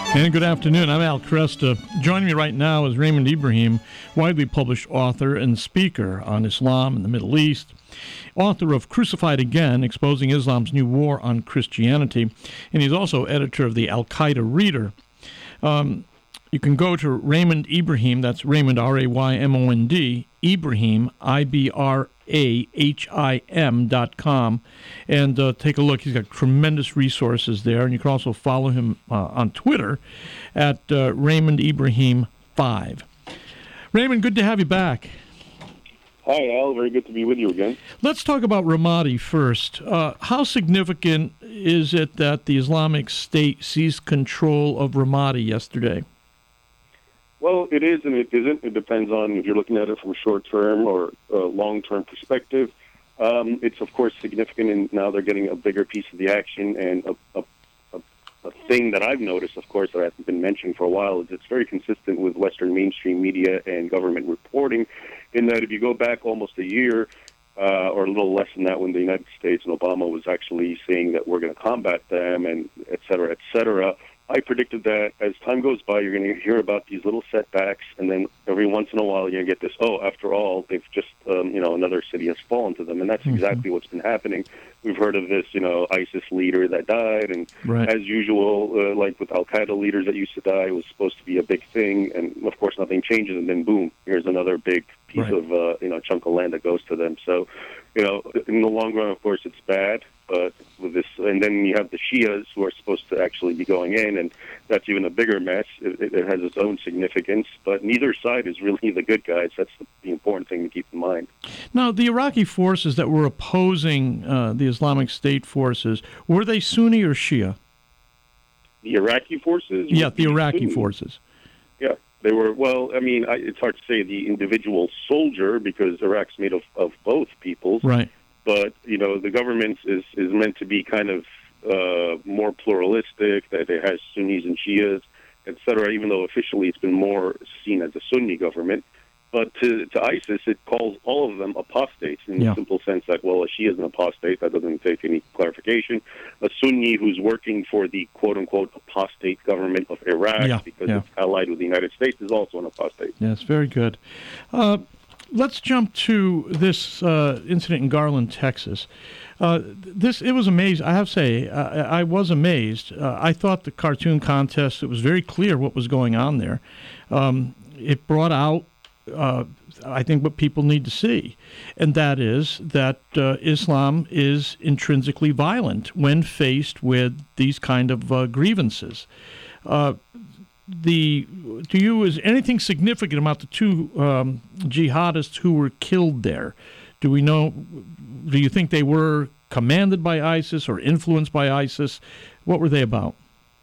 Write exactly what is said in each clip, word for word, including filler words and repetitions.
And good afternoon. I'm Al Cresta. Joining me right now is Raymond Ibrahim, widely published author and speaker on Islam and the Middle East, author of Crucified Again, Exposing Islam's New War on Christianity, and he's also editor of the Al-Qaeda Reader. Um, you can go to Raymond Ibrahim, that's Raymond, R A Y M O N D, Ibrahim, I B R A H I M dot com, and uh, take a look. He's got tremendous resources there, and you can also follow him uh, on Twitter at uh, Raymond Ibrahim five. Raymond, good to have you back. Hi, Al. Very good to be with you again. Let's talk about Ramadi first. Uh, how significant is it that the Islamic State seized control of Ramadi yesterday? Well, it is and it isn't. It depends on if you're looking at it from a short-term or a long-term perspective. Um, it's, of course, significant, and now they're getting a bigger piece of the action. And a, a, a, a thing that I've noticed, of course, that hasn't been mentioned for a while, is it's very consistent with Western mainstream media and government reporting, in that if you go back almost a year, uh, or a little less than that, when the United States and Obama was actually saying that we're going to combat them, and et cetera, et cetera, I predicted that as time goes by, you're going to hear about these little setbacks, and then every once in a while you're going to get this, oh, after all, they've just, um, you know, another city has fallen to them. And that's mm-hmm. exactly what's been happening. We've heard of this, you know, ISIS leader that died, and right. as usual, uh, like with Al-Qaeda leaders that used to die, it was supposed to be a big thing, and of course nothing changes, and then boom, here's another big piece right. of, uh, you know, chunk of land that goes to them. So, you know, in the long run, of course, it's bad. But with this, and then you have the Shias who are supposed to actually be going in, and that's even a bigger mess. It, it has its own significance, but neither side is really the good guys. That's the, the important thing to keep in mind. Now, the Iraqi forces that were opposing uh, the Islamic State forces, were they Sunni or Shia? The Iraqi forces? Yeah, the Iraqi Sunni. forces. Yeah, they were, well, I mean, I, it's hard to say the individual soldier, because Iraq's made of, of both peoples. Right. But, you know, the government is, is meant to be kind of uh, more pluralistic, that it has Sunnis and Shias, et cetera, even though officially it's been more seen as a Sunni government. But to, to ISIS, it calls all of them apostates in yeah. the simple sense that, well, a Shia is an apostate. That doesn't take any clarification. A Sunni who's working for the quote-unquote apostate government of Iraq yeah. because yeah. it's allied with the United States is also an apostate. Yes, very good. Uh, Let's jump to this uh, incident in Garland, Texas. Uh, this it was amazing. I have to say, uh, I was amazed. Uh, I thought the cartoon contest, it was very clear what was going on there. Um, it brought out, uh, I think, what people need to see, and that is that uh, Islam is intrinsically violent when faced with these kind of uh, grievances. Uh, The do you is anything significant about the two um, jihadists who were killed there? Do we know? Do you think they were commanded by ISIS or influenced by ISIS? What were they about?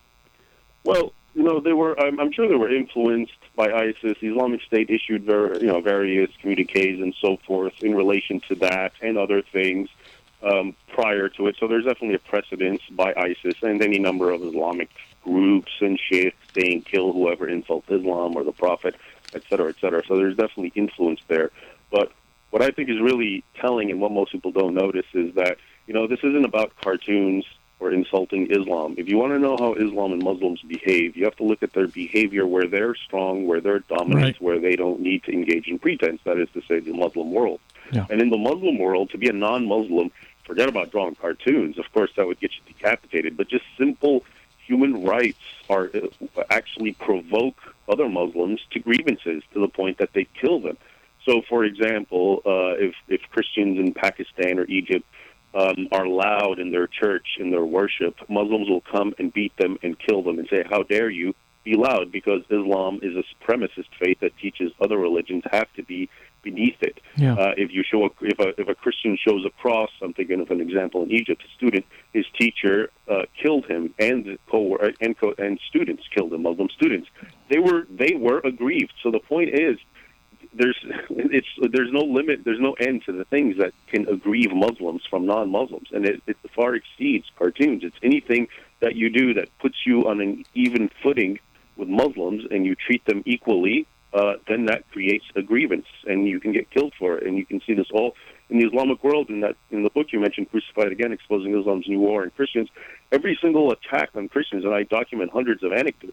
Well, you know, they were. I'm, I'm sure they were influenced by ISIS. The Islamic State issued ver, you know various communiques and so forth in relation to that and other things um, prior to it. So there's definitely a precedence by ISIS and any number of Islamic groups and sheikhs saying kill whoever insults Islam or the Prophet, et cetera, et cetera. So there's definitely influence there. But what I think is really telling and what most people don't notice is that, you know, this isn't about cartoons or insulting Islam. If you want to know how Islam and Muslims behave, you have to look at their behavior where they're strong, where they're dominant, right. where they don't need to engage in pretense, that is to say the Muslim world. Yeah. And in the Muslim world, to be a non-Muslim, forget about drawing cartoons. Of course, that would get you decapitated, but just simple human rights are uh, actually provoke other Muslims to grievances to the point that they kill them. So, for example, uh, if, if Christians in Pakistan or Egypt um, are loud in their church, in their worship, Muslims will come and beat them and kill them and say, how dare you be loud, because Islam is a supremacist faith that teaches other religions have to be beneath it. Yeah. Uh, if you show a, if a if a Christian shows a cross, I'm thinking of an example in Egypt. A student, his teacher uh, killed him, and co and co and students killed him. Muslim students. They were they were aggrieved. So the point is, there's it's there's no limit, there's no end to the things that can aggrieve Muslims from non-Muslims, and it, it far exceeds cartoons. It's anything that you do that puts you on an even footing with Muslims, and you treat them equally. Uh, then that creates a grievance, and you can get killed for it. And you can see this all in the Islamic world. In that, in the book you mentioned, Crucified Again, Exposing Islam's New War on Christians, every single attack on Christians, and I document hundreds of anecdotes,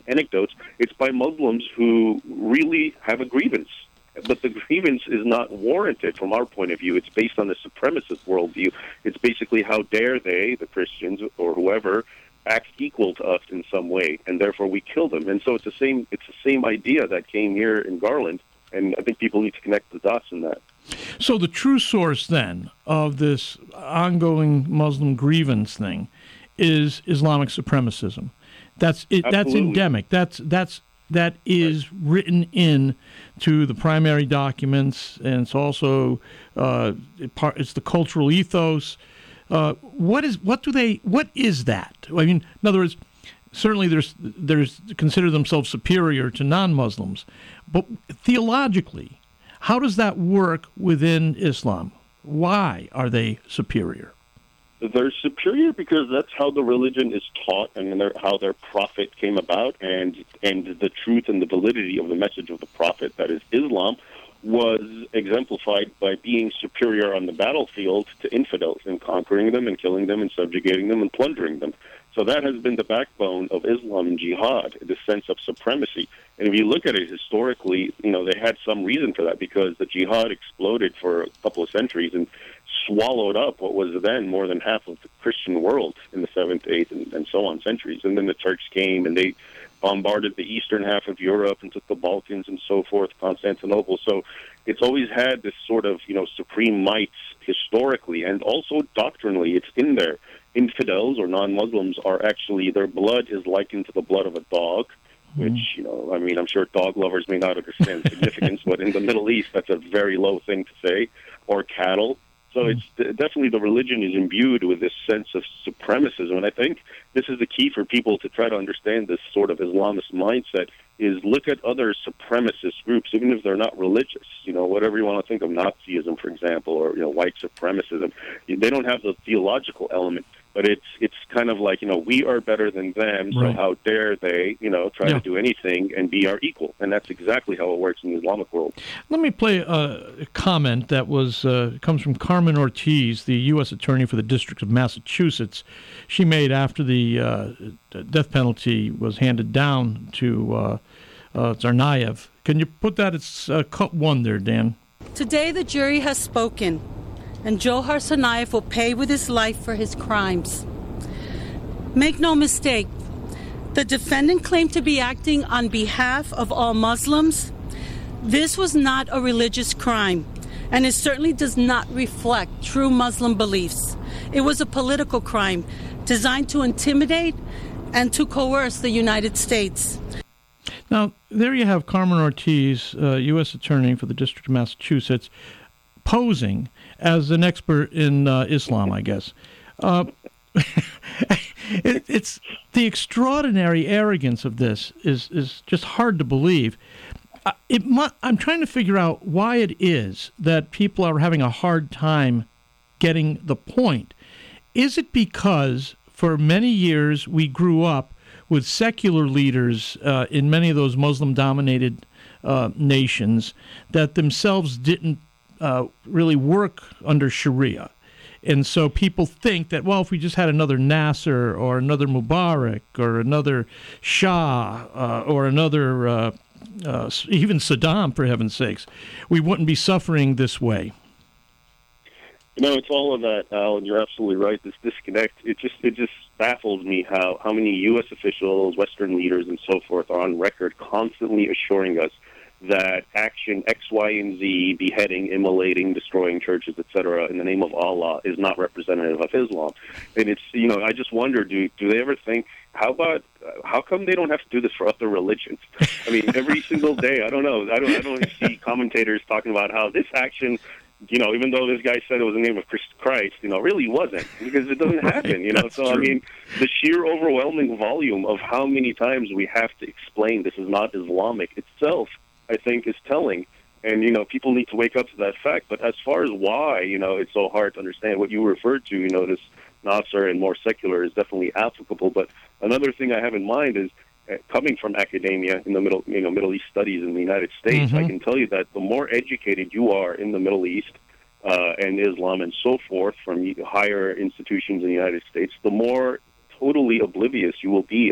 anecdotes. It's by Muslims who really have a grievance. But the grievance is not warranted from our point of view. It's based on the supremacist worldview. It's basically how dare they, the Christians or whoever, act equal to us in some way, and therefore we kill them. And so it's the same. It's the same idea that came here in Garland, and I think people need to connect the dots in that. So the true source then of this ongoing Muslim grievance thing is Islamic supremacism. That's it. That's Absolutely. endemic. That's that's that is right. written in to the primary documents, and it's also uh, it part, it's the cultural ethos. Uh, what is what do they what is that? I mean, in other words, certainly there's there's consider themselves superior to non-Muslims, but theologically, how does that work within Islam? Why are they superior? They're superior because that's how the religion is taught, and how their prophet came about, and and the truth and the validity of the message of the prophet, that is Islam, was exemplified by being superior on the battlefield to infidels and conquering them and killing them and subjugating them and plundering them. So that has been the backbone of Islam and jihad, the sense of supremacy. And if you look at it historically, you know, they had some reason for that, because the jihad exploded for a couple of centuries and swallowed up what was then more than half of the Christian world in the seventh, eighth, and, and so on centuries. And then the Turks came and they bombarded the eastern half of Europe and took the Balkans and so forth, Constantinople. So it's always had this sort of, you know, supreme might historically, and also doctrinally. It's in there. Infidels or non-Muslims are actually, their blood is likened to the blood of a dog, which, you know, I mean, I'm sure dog lovers may not understand the significance, but in the Middle East, that's a very low thing to say, or cattle. So it's definitely, the religion is imbued with this sense of supremacism. And I think this is the key for people to try to understand this sort of Islamist mindset, is look at other supremacist groups, even if they're not religious, you know, whatever you want to think of, Nazism, for example, or, you know, white supremacism. They don't have the theological element, but it's it's kind of like, you know, we are better than them, so right. how dare they, you know, try yeah. to do anything and be our equal. And that's exactly how it works in the Islamic world. Let me play a comment that was uh, comes from Carmen Ortiz, the U S attorney for the District of Massachusetts. She made after the uh, death penalty was handed down to uh, uh, Tsarnaev. Can you put that? It's uh, cut one there, Dan. Today the jury has spoken, and Johar Tsarnaev will pay with his life for his crimes. Make no mistake, the defendant claimed to be acting on behalf of all Muslims. This was not a religious crime, and it certainly does not reflect true Muslim beliefs. It was a political crime designed to intimidate and to coerce the United States. Now, there you have Carmen Ortiz, uh, U S attorney for the District of Massachusetts, posing as an expert in uh, Islam, I guess. Uh, it, it's the extraordinary arrogance of this is is just hard to believe. Uh, it mu- I'm trying to figure out why it is that people are having a hard time getting the point. Is it because for many years we grew up with secular leaders uh, in many of those Muslim-dominated uh, nations that themselves didn't uh, really work under Sharia? And so people think that, well, if we just had another Nasser or another Mubarak or another Shah uh, or another, uh, uh, even Saddam, for heaven's sakes, we wouldn't be suffering this way. You know, it's all of that, Al, and you're absolutely right. This disconnect, it just it just baffles me how, how many U S officials, Western leaders, and so forth are on record constantly assuring us that action X, Y, and Z, beheading, immolating, destroying churches, et cetera, in the name of Allah is not representative of Islam. And it's, you know, I just wonder, do do they ever think, how about, how come they don't have to do this for other religions? I mean, every single day, I don't know, I don't, I don't see commentators talking about how this action, you know, even though this guy said it was the name of Christ, you know, really wasn't, because it doesn't happen, you know. So, true. I mean, the sheer overwhelming volume of how many times we have to explain this is not Islamic itself, I think, is telling. And, you know, people need to wake up to that fact. But as far as why, you know, it's so hard to understand what you referred to, you know, this Nasser and more secular is definitely applicable. But another thing I have in mind is, uh, coming from academia in the middle, you know, Middle East studies in the United States, mm-hmm. I can tell you that the more educated you are in the Middle East uh, and Islam and so forth from higher institutions in the United States, the more totally oblivious you will be about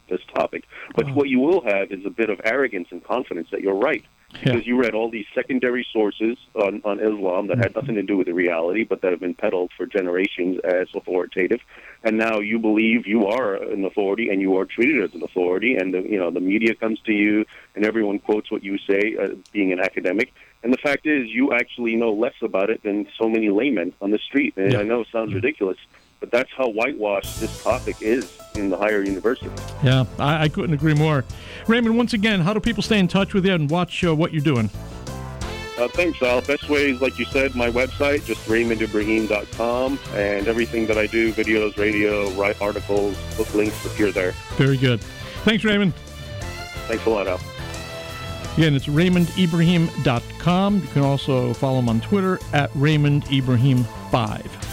this topic. But Oh. what you will have is a bit of arrogance and confidence that you're right. Yeah. Because you read all these secondary sources on, on Islam that had nothing to do with the reality, but that have been peddled for generations as authoritative, and now you believe you are an authority and you are treated as an authority, and the, you know the media comes to you and everyone quotes what you say, uh, being an academic. And the fact is, you actually know less about it than so many laymen on the street. And Yeah. I know it sounds ridiculous, but that's how whitewashed this topic is in the higher universities. Yeah, I, I couldn't agree more. Raymond, once again, how do people stay in touch with you and watch uh, what you're doing? Uh, thanks, Al. Best way is, like you said, my website, just raymond ibrahim dot com, and everything that I do, videos, radio, write articles, book links, appear there. Very good. Thanks, Raymond. Thanks a lot, Al. Again, it's raymond ibrahim dot com. You can also follow him on Twitter at raymond ibrahim five.